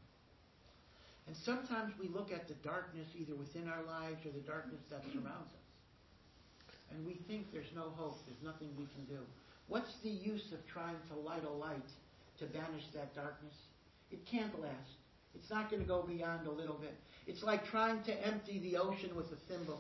And sometimes we look at the darkness either within our lives or the darkness that surrounds us. And we think there's no hope, there's nothing we can do. What's the use of trying to light a light to banish that darkness? It can't last. It's not going to go beyond a little bit. It's like trying to empty the ocean with a thimble.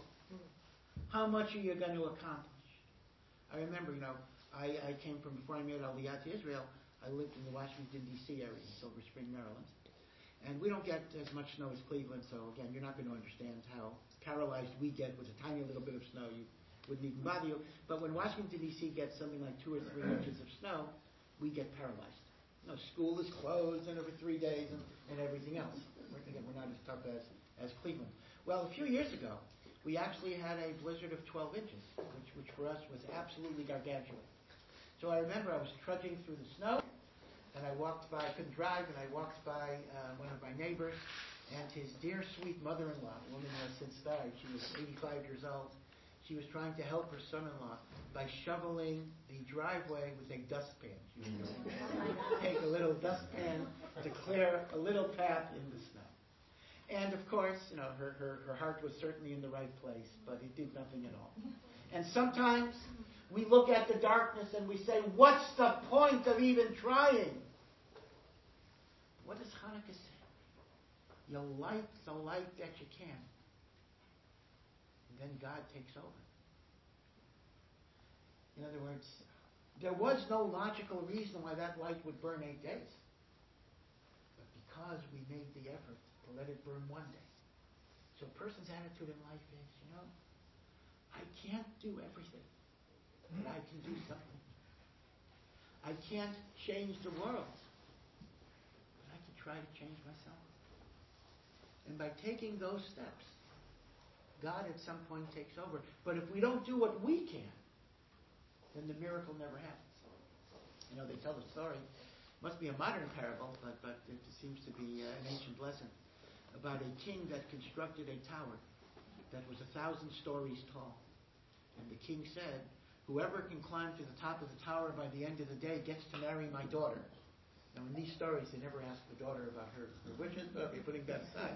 How much are you going to accomplish? I remember, you know, I, I came from, before I made Aliyah to Israel, I lived in the Washington, D C area, in Silver Spring, Maryland. And we don't get as much snow as Cleveland, so again, you're not going to understand how paralyzed we get with a tiny little bit of snow. You wouldn't even bother you. But when Washington, D C gets something like two or three inches of snow, we get paralyzed. You know, school is closed and over three days and, and everything else. Again, we're not as tough as, as Cleveland. Well, a few years ago, we actually had a blizzard of twelve inches, which, which for us was absolutely gargantuan. So I remember I was trudging through the snow, and I walked by, I couldn't drive, and I walked by uh, one of my neighbors, and his dear, sweet mother-in-law, a woman who has since died, she was eighty-five years old. She was trying to help her son-in-law by shoveling the driveway with a dustpan. She was going to take a little dustpan to clear a little path in the snow. And of course, you know, her, her, her heart was certainly in the right place, but it did nothing at all. And sometimes we look at the darkness and we say, what's the point of even trying? What does Hanukkah say? You light the light that you can. And then God takes over. In other words, there was no logical reason why that light would burn eight days. But because we made the effort to let it burn one day. So a person's attitude in life is, you know, I can't do everything, but I can do something. I can't change the world, but I can try to change myself. And by taking those steps, God at some point takes over. But if we don't do what we can, then the miracle never happens. You know, they tell the story, must be a modern parable, but, but it seems to be uh, an ancient lesson, about a king that constructed a tower that was a thousand stories tall. And the king said, whoever can climb to the top of the tower by the end of the day gets to marry my daughter. Now, in these stories, they never ask the daughter about her, her wishes, but you're putting that aside.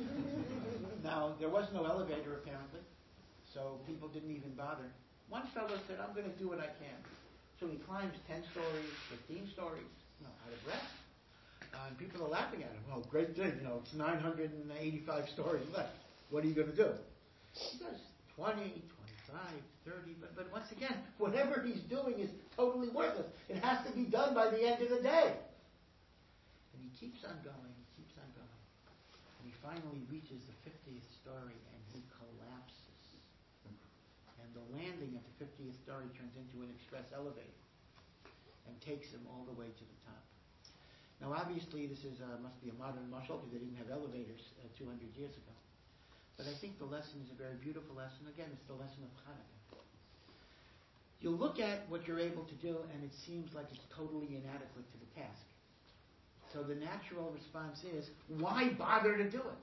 Now, there was no elevator, apparently, so people didn't even bother. One fellow said, I'm going to do what I can. So he climbs ten stories, fifteen stories, you know, out of breath. Uh, and people are laughing at him. Oh, great thing, you know, it's nine hundred eighty-five stories left. What are you going to do? He does twenty, twenty-five, thirty, but, but once again, whatever he's doing is totally worthless. It has to be done by the end of the day. And he keeps on going, he keeps on going. And he finally reaches the fiftieth story and he collapses. And the landing at the fiftieth story turns into an express elevator and takes him all the way to the top. Now, obviously, this is uh, must be a modern mashal because they didn't have elevators uh, two hundred years ago. But I think the lesson is a very beautiful lesson. Again, it's the lesson of Hanukkah. You look at what you're able to do, and it seems like it's totally inadequate to the task. So the natural response is, why bother to do it?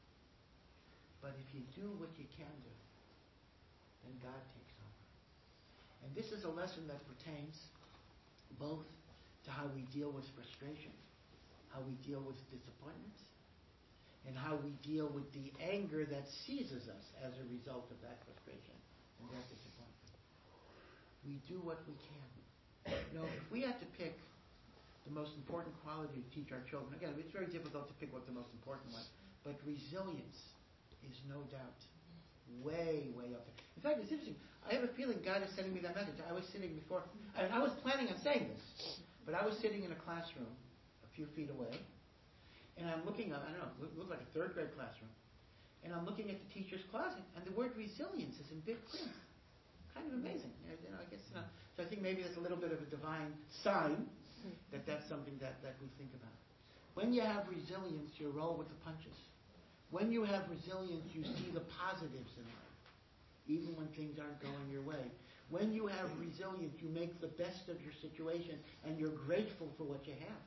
But if you do what you can do, then God takes over. And this is a lesson that pertains both to how we deal with frustration, how we deal with disappointments, and how we deal with the anger that seizes us as a result of that frustration and that disappointment. We do what we can. You know, if we had to pick the most important quality to teach our children, again, it's very difficult to pick what the most important was, but resilience is no doubt way, way up there. In fact, it's interesting. I have a feeling God is sending me that message. I was sitting before, and I was planning on saying this, but I was sitting in a classroom a few feet away, and I'm looking up, I don't know, it looked like a third grade classroom, and I'm looking at the teacher's closet, and the word resilience is in big print. Kind of amazing. You know, I guess, you know, so I think maybe that's a little bit of a divine sign that that's something that, that we think about. When you have resilience, you roll with the punches. When you have resilience, you see the positives in life, even when things aren't going your way. When you have resilience, you make the best of your situation, and you're grateful for what you have.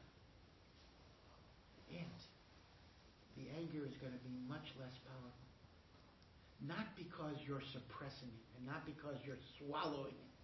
And the anger is going to be much less powerful. Not because you're suppressing it, and not because you're swallowing it,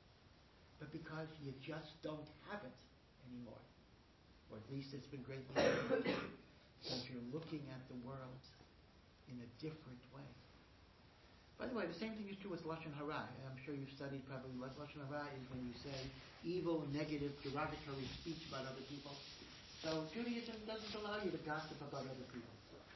but because you just don't have it anymore. Or at least it's been greatly limited, because you're looking at the world in a different way. By the way, the same thing is true with Lashon Hara. I'm sure you've studied probably what Lashon Hara is when you say evil, negative, derogatory speech about other people. So Judaism doesn't allow you to gossip about other people.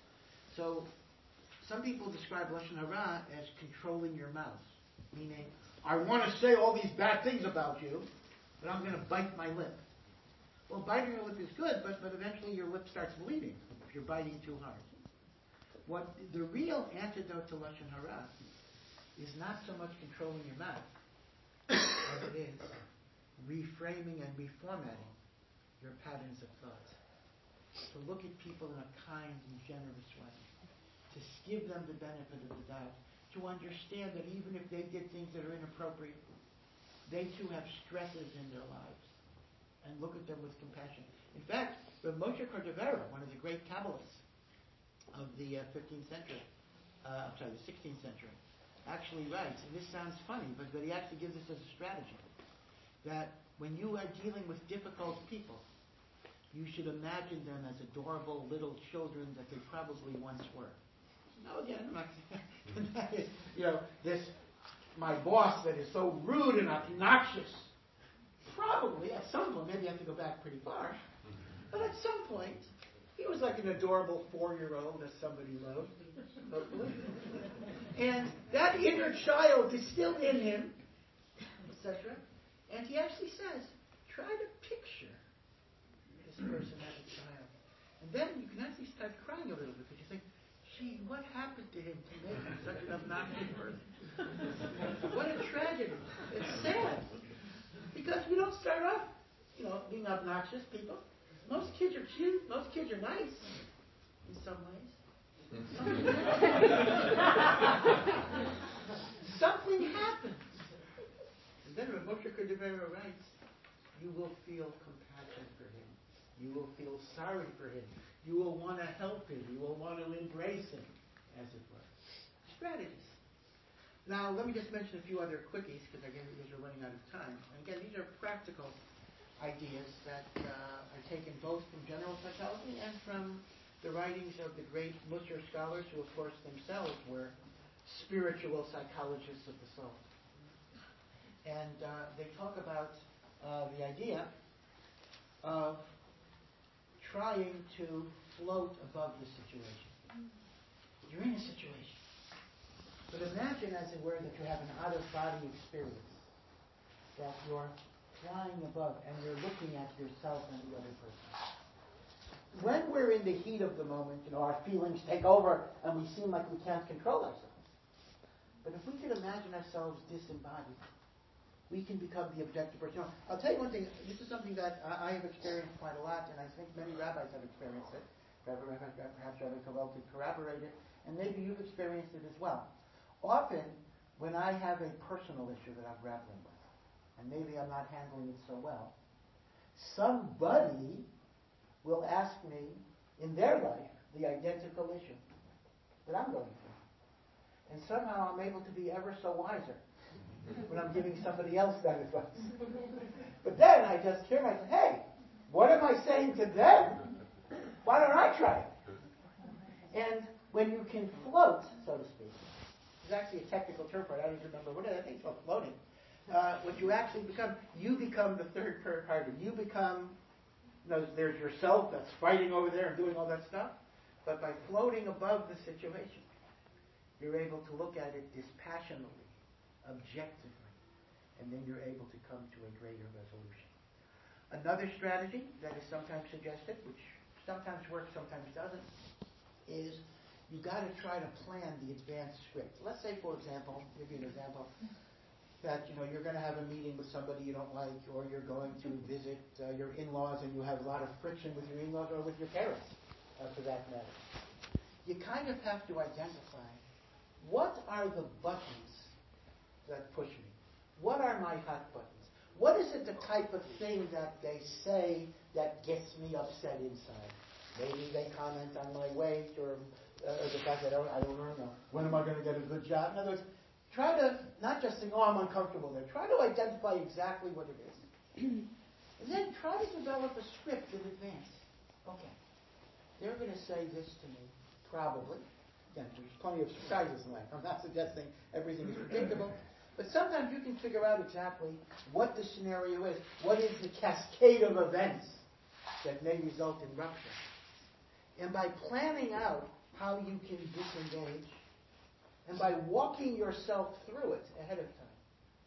So some people describe Lashon Hara as controlling your mouth, meaning, I want to say all these bad things about you, but I'm going to bite my lip. Well, biting your lip is good, but, but eventually your lip starts bleeding if you're biting too hard. What the real antidote to Lashon Hara is not so much controlling your mouth as it is reframing and reformatting your patterns of thought. To look at people in a kind and generous way. To give them the benefit of the doubt. To understand that even if they did things that are inappropriate, they too have stresses in their lives. And look at them with compassion. In fact, Rav Moshe Cordovero, one of the great Kabbalists of the uh, fifteenth century, uh, I'm sorry, the sixteenth century, actually writes, and this sounds funny, but, but he actually gives this as a strategy, that when you are dealing with difficult people, you should imagine them as adorable little children that they probably once were. Now again, I'm not, that is, you know, this, my boss that is so rude and obnoxious, probably at some point, maybe I have to go back pretty far, but at some point, he was like an adorable four-year-old that somebody loved, hopefully. And that inner child is still in him, et cetera. And he actually says, try to picture this person as a child. And then you can actually start crying a little bit because you think, gee, what happened to him to make him such an obnoxious person? What a tragedy. It's sad. Because we don't start off, you know, being obnoxious people. Most kids are cute. Most kids are nice in some ways. Something happens. And then Rav Moshe Cordovero writes, you will feel compassion for him. You will feel sorry for him. You will want to help him. You will want to embrace him, as it were. Strategies. Now, let me just mention a few other quickies, because again, because we're running out of time. And again, these are practical ideas that uh, are taken both from general psychology and from the writings of the great Musar scholars, who, of course, themselves were spiritual psychologists of the soul. And uh, they talk about uh, the idea of trying to float above the situation. You're in a situation. But imagine, as it were, that you have an out-of-body experience. That you're flying above and you're looking at yourself and the other person. When we're in the heat of the moment, you know, our feelings take over and we seem like we can't control ourselves. But if we could imagine ourselves disembodied, we can become the objective person. You know, I'll tell you one thing. This is something that I, I have experienced quite a lot, and I think many rabbis have experienced it. Perhaps Rabbi Kovel could corroborate it, and maybe you've experienced it as well. Often, when I have a personal issue that I'm grappling with, and maybe I'm not handling it so well, somebody will ask me in their life the identical issue that I'm going through. And somehow I'm able to be ever so wiser when I'm giving somebody else that advice. But then I just hear myself, hey, what am I saying to them? Why don't I try it? And when you can float, so to speak, there's actually a technical term for it. I don't remember what it is. I think it's called floating. Uh, what you actually become, you become the third party. You become, you know, there's yourself that's fighting over there and doing all that stuff. But by floating above the situation, you're able to look at it dispassionately, objectively, and then you're able to come to a greater resolution. Another strategy that is sometimes suggested, which sometimes works, sometimes doesn't, is you got to try to plan the advanced script. Let's say, for example, I'll give you an example, that you know you're going to have a meeting with somebody you don't like, or you're going to visit uh, your in-laws and you have a lot of friction with your in-laws or with your parents, uh, for that matter. You kind of have to identify what are the buttons that push me. What are my hot buttons? What is it the type of thing that they say that gets me upset inside? Maybe they comment on my weight or, uh, or the fact that I don't, I don't know. When am I going to get a good job? In other words, try to not just think, oh, I'm uncomfortable there. Try to identify exactly what it is. And then try to develop a script in advance. Okay, they're going to say this to me, probably. Again, there's plenty of surprises in life. I'm not suggesting everything is predictable. But sometimes you can figure out exactly what the scenario is. What is the cascade of events that may result in rupture? And by planning out how you can disengage, and by walking yourself through it ahead of time,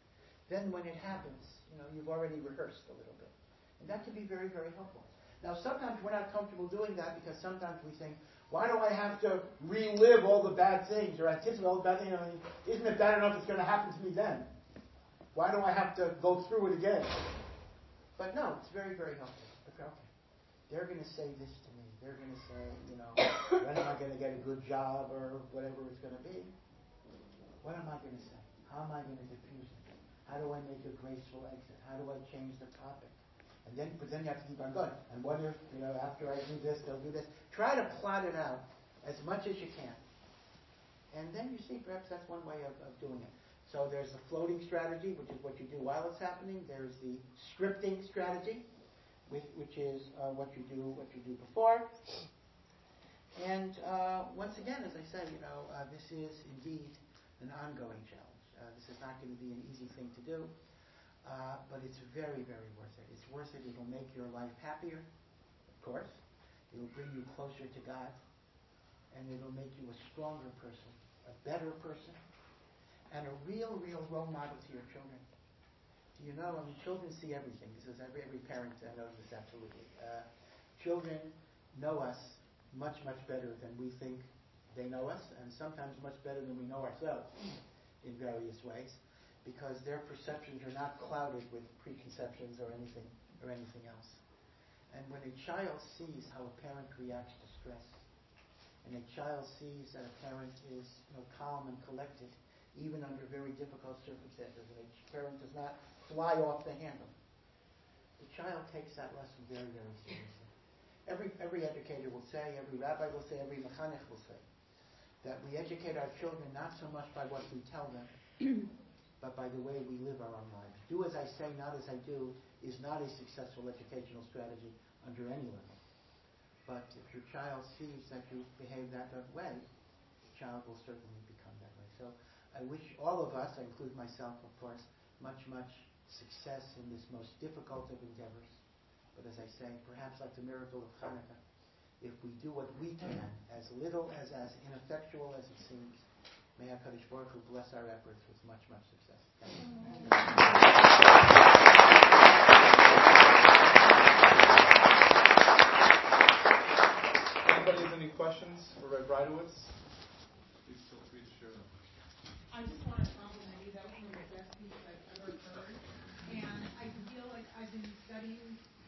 then when it happens, you know, you've already rehearsed a little bit. And that can be very, very helpful. Now, sometimes we're not comfortable doing that because sometimes we think, why do I have to relive all the bad things or anticipate all the bad things? I mean, isn't it bad enough it's going to happen to me then? Why do I have to go through it again? But no, it's very, very helpful. Okay, they're going to say this to me. They're going to say, you know, when am I going to get a good job or whatever it's going to be? What am I going to say? How am I going to diffuse it? How do I make a graceful exit? How do I change the topic? And then, but then you have to keep on going. And what if, you know, after I do this, they'll do this? Try to plot it out as much as you can. And then you see, perhaps that's one way of, of doing it. So there's the floating strategy, which is what you do while it's happening. There's the scripting strategy, which, which is uh, what you do, what you do before. And uh, once again, as I said, you know, uh, this is indeed an ongoing challenge. Uh, this is not going to be an easy thing to do. Uh, but it's very, very worth it. It's worth it. It'll make your life happier, of course. It'll bring you closer to God. And it'll make you a stronger person, a better person, and a real, real role model to your children. Do you know, I mean, children see everything. This is every, every parent uh, knows this absolutely. Uh, children know us much, much better than we think they know us, and sometimes much better than we know ourselves in various ways, because their perceptions are not clouded with preconceptions or anything or anything else. And when a child sees how a parent reacts to stress, and a child sees that a parent is, you know, calm and collected, even under very difficult circumstances, and a parent does not fly off the handle, the child takes that lesson very, very seriously. Every every educator will say, every rabbi will say, every mechanech will say, that we educate our children not so much by what we tell them, but by the way we live our own lives. Do as I say, not as I do, is not a successful educational strategy under any level. But if your child sees that you behave that way, the child will certainly become that way. So I wish all of us, I include myself, of course, much, much success in this most difficult of endeavors. But as I say, perhaps like the miracle of Hanukkah, if we do what we can, as little as as ineffectual as it seems, may HaKadosh Baruch Hu bless our efforts with much, much success. Thank you. Anybody has any questions for Ray Bridowitz? Please feel free to share them.